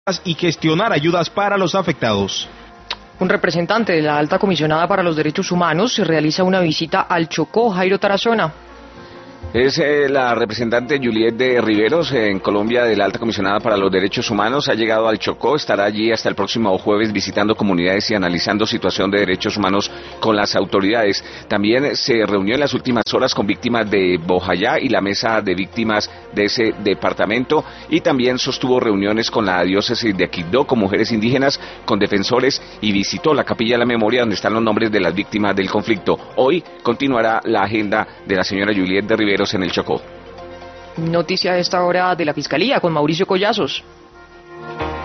y gestionar ayudas para los afectados. Un representante de la Alta Comisionada para los Derechos Humanos realiza una visita al Chocó. Jairo Tarazona. Es la representante Juliet de Riveros en Colombia de la Alta Comisionada para los Derechos Humanos. Ha llegado al Chocó, estará allí hasta el próximo jueves visitando comunidades y analizando situación de derechos humanos con las autoridades. También se reunió en las últimas horas con víctimas de Bojayá y la mesa de víctimas de ese departamento, y también sostuvo reuniones con la diócesis de Quibdó, con mujeres indígenas, con defensores, y visitó la Capilla de la Memoria donde están los nombres de las víctimas del conflicto. Hoy continuará la agenda de la señora Juliet de Riveros en el Chocó. Noticia a esta hora de la Fiscalía con Mauricio Collazos.